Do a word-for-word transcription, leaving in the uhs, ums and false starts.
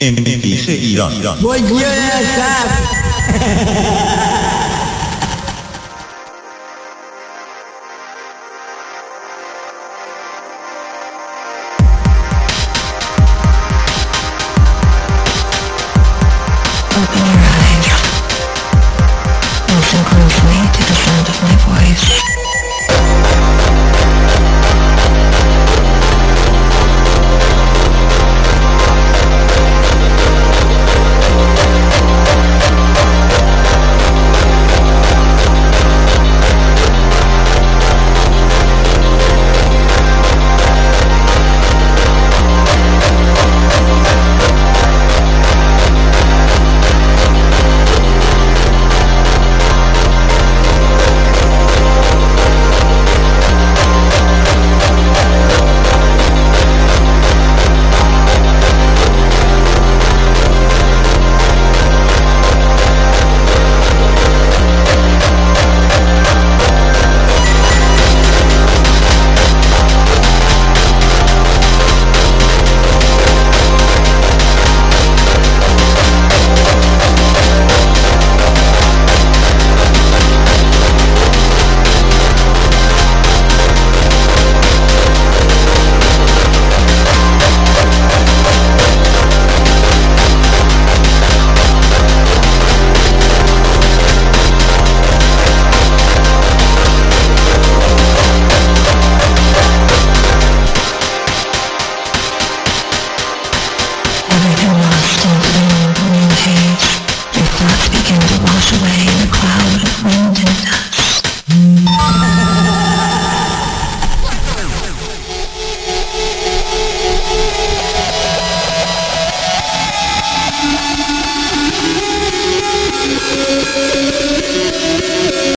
ام پی سه ایران Open your eyes. Listen closely to the sound of my voice. Everything lost in gloom, green haze. Your thoughts begin to wash away in a cloud of wind and dust.